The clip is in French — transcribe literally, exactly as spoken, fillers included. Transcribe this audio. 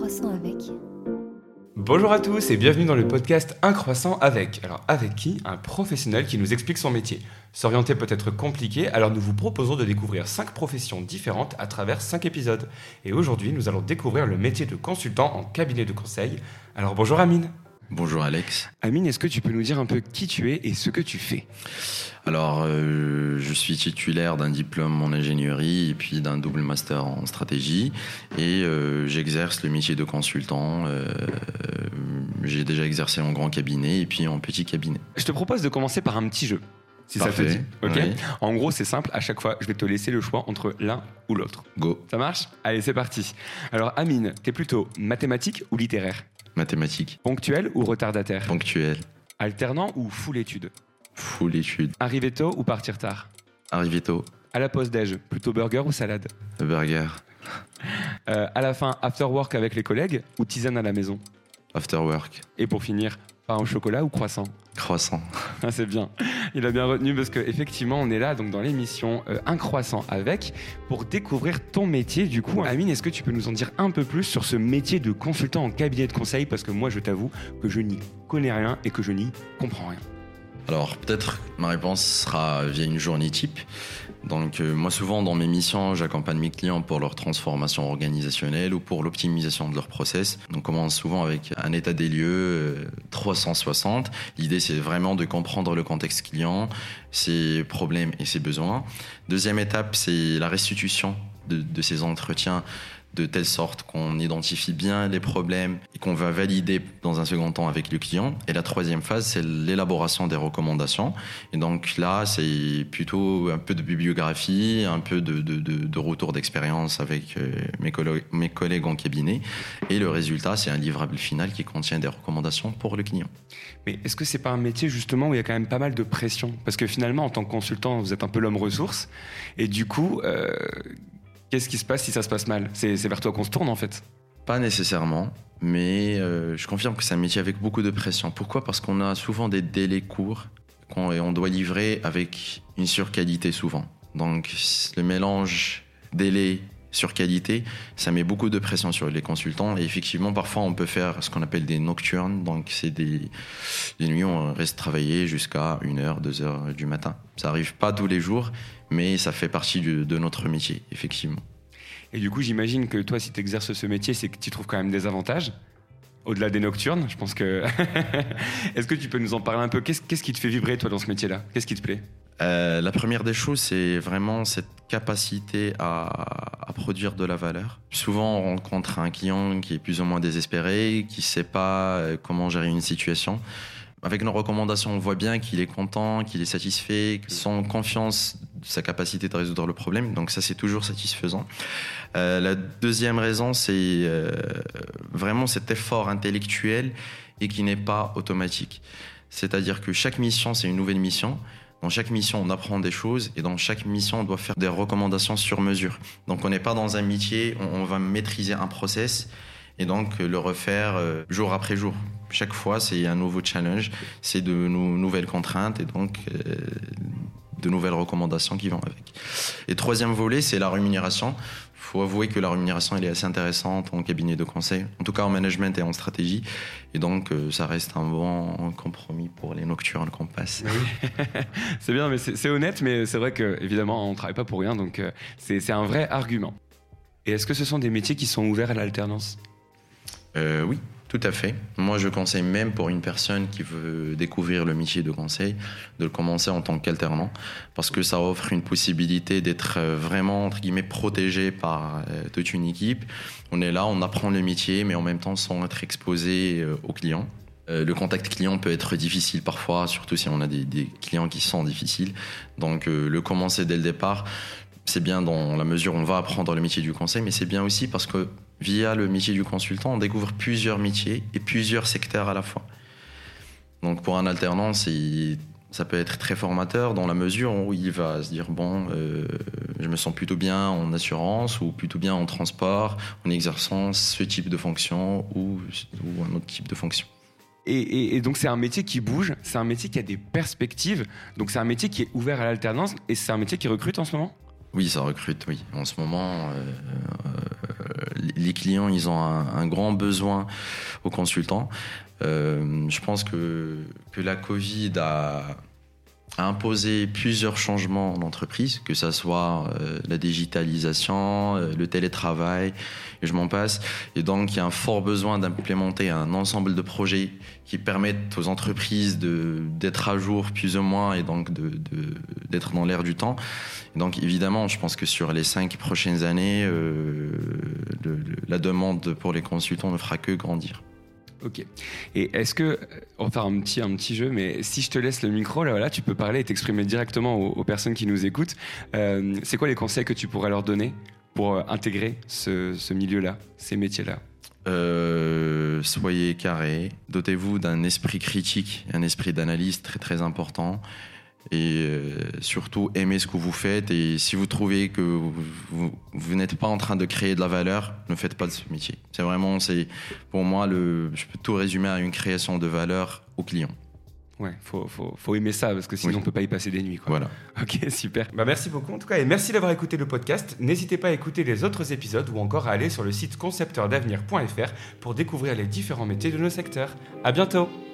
croissant avec. Bonjour à tous et bienvenue dans le podcast Un croissant avec. Alors avec qui? Un professionnel qui nous explique son métier. S'orienter peut être compliqué, alors nous vous proposons de découvrir cinq professions différentes à travers cinq épisodes. Et aujourd'hui, nous allons découvrir le métier de consultant en cabinet de conseil. Alors bonjour Amine. Bonjour Alex. Amine, est-ce que tu peux nous dire un peu qui tu es et ce que tu fais? Alors, euh, je suis titulaire d'un diplôme en ingénierie et puis d'un double master en stratégie et euh, j'exerce le métier de consultant. Euh, j'ai déjà exercé en grand cabinet et puis en petit cabinet. Je te propose de commencer par un petit jeu, si Parfait. ça te dit. Ok. Oui. En gros, c'est simple, à chaque fois, je vais te laisser le choix entre l'un ou l'autre. Go. Ça marche? Allez, c'est parti. Alors Amine, t'es plutôt mathématique ou littéraire? Mathématiques. Ponctuel ou retardataire? Ponctuel. Alternant ou full études? Full étude. Arriver tôt ou partir tard? Arrivé tôt. À la pause déj, plutôt burger ou salade? Burger. Euh, à la fin, after work avec les collègues ou tisane à la maison? After work. Et pour finir, pain au chocolat ou croissant? Croissant. Ah, c'est bien. Il a bien retenu parce qu'effectivement, on est là donc dans l'émission euh, Un croissant avec pour découvrir ton métier. Du coup, Amine, est-ce que tu peux nous en dire un peu plus sur ce métier de consultant en cabinet de conseil? Parce que moi, je t'avoue que je n'y connais rien et que je n'y comprends rien. Alors peut-être ma réponse sera via une journée type. Donc euh, moi souvent dans mes missions j'accompagne mes clients pour leur transformation organisationnelle ou pour l'optimisation de leur process. On commence souvent avec un état des lieux euh, trois cent soixante. L'idée c'est vraiment de comprendre le contexte client, ses problèmes et ses besoins. Deuxième étape c'est la restitution de, de ces entretiens de telle sorte qu'on identifie bien les problèmes et qu'on va valider dans un second temps avec le client. Et la troisième phase, c'est l'élaboration des recommandations. Et donc là, c'est plutôt un peu de bibliographie, un peu de, de, de, de retour d'expérience avec mes collègues, mes collègues en cabinet. Et le résultat, c'est un livrable final qui contient des recommandations pour le client. Mais est-ce que c'est pas un métier justement où il y a quand même pas mal de pression? Parce que finalement, en tant que consultant, vous êtes un peu l'homme ressource. Et du coup... Euh... Qu'est-ce qui se passe si ça se passe mal? C'est, c'est vers toi qu'on se tourne en fait. Pas nécessairement, mais euh, je confirme que c'est un métier avec beaucoup de pression. Pourquoi? Parce qu'on a souvent des délais courts qu'on, et on doit livrer avec une surqualité souvent. Donc le mélange délai surqualité, ça met beaucoup de pression sur les consultants. Et effectivement, parfois on peut faire ce qu'on appelle des nocturnes. Donc c'est des, des nuits où on reste travailler jusqu'à une heure, deux heures du matin. Ça arrive pas tous les jours, mais ça fait partie de, de notre métier, effectivement. Et du coup, j'imagine que toi, si tu exerces ce métier, c'est que tu trouves quand même des avantages, au-delà des nocturnes. Je pense que... Est-ce que tu peux nous en parler un peu? Qu'est-ce, qu'est-ce qui te fait vibrer, toi, dans ce métier-là? Qu'est-ce qui te plaît? euh, La première des choses, c'est vraiment cette capacité à, à produire de la valeur. Souvent, on rencontre un client qui est plus ou moins désespéré, qui ne sait pas comment gérer une situation. Avec nos recommandations, on voit bien qu'il est content, qu'il est satisfait, qu'il sent confiance de sa capacité de résoudre le problème. Donc ça, c'est toujours satisfaisant. Euh, la deuxième raison, c'est euh, vraiment cet effort intellectuel et qui n'est pas automatique. C'est-à-dire que chaque mission, c'est une nouvelle mission. Dans chaque mission, on apprend des choses et dans chaque mission, on doit faire des recommandations sur mesure. Donc on n'est pas dans un métier, on, on va maîtriser un process et donc le refaire euh, jour après jour. Chaque fois, c'est un nouveau challenge, c'est de nou- nouvelles contraintes et donc euh, de nouvelles recommandations qui vont avec. Et troisième volet, c'est la rémunération. Il faut avouer que la rémunération elle est assez intéressante en cabinet de conseil, en tout cas en management et en stratégie. Et donc, euh, ça reste un bon compromis pour les nocturnes qu'on passe. Oui. C'est bien, mais c'est, c'est honnête, mais c'est vrai qu'évidemment, on ne travaille pas pour rien, donc euh, c'est, c'est un vrai argument. Et est-ce que ce sont des métiers qui sont ouverts à l'alternance? Euh, oui, tout à fait. Moi, je conseille même pour une personne qui veut découvrir le métier de conseil, de le commencer en tant qu'alternant, parce que ça offre une possibilité d'être vraiment, entre guillemets, protégé par euh, toute une équipe. On est là, on apprend le métier, mais en même temps sans être exposé euh, aux clients. Euh, le contact client peut être difficile parfois, surtout si on a des, des clients qui sont difficiles. Donc, euh, le commencer dès le départ, c'est bien dans la mesure où on va apprendre le métier du conseil, mais c'est bien aussi parce que via le métier du consultant, on découvre plusieurs métiers et plusieurs secteurs à la fois. Donc pour un alternant, c'est, ça peut être très formateur dans la mesure où il va se dire bon, euh, je me sens plutôt bien en assurance ou plutôt bien en transport, en exerçant ce type de fonction ou, ou un autre type de fonction. Et, et, et donc c'est un métier qui bouge, c'est un métier qui a des perspectives, donc c'est un métier qui est ouvert à l'alternance et c'est un métier qui recrute en ce moment? Oui, ça recrute, oui. En ce moment, euh, euh, les clients, ils ont un, un grand besoin aux consultants. Euh, je pense que, que la Covid a, a imposé plusieurs changements en entreprise, que ce soit euh, la digitalisation, euh, le télétravail, et je m'en passe. Et donc, il y a un fort besoin d'implémenter un ensemble de projets qui permettent aux entreprises de, d'être à jour plus ou moins et donc de, de, d'être dans l'air du temps. Et donc, évidemment, je pense que sur les cinq prochaines années, euh, le, le, la demande pour les consultants ne fera que grandir. Ok. Et est-ce que, on va faire un petit, un petit jeu, mais si je te laisse le micro, là, voilà, tu peux parler et t'exprimer directement aux, aux personnes qui nous écoutent. Euh, c'est quoi les conseils que tu pourrais leur donner pour intégrer ce, ce milieu-là, ces métiers-là ? Euh, soyez carré, dotez-vous d'un esprit critique, un esprit d'analyse très très important. Et euh, surtout, aimez ce que vous faites. Et si vous trouvez que vous, vous, vous n'êtes pas en train de créer de la valeur, ne faites pas de ce métier. C'est vraiment, c'est, pour moi, le, je peux tout résumer à une création de valeur au client. Ouais, faut, faut, faut aimer ça parce que sinon oui. on peut pas y passer des nuits, quoi. Voilà. Ok, super. Bah merci beaucoup en tout cas et merci d'avoir écouté le podcast. N'hésitez pas à écouter les autres épisodes ou encore à aller sur le site concepteur d'avenir point f r pour découvrir les différents métiers de nos secteurs. À bientôt.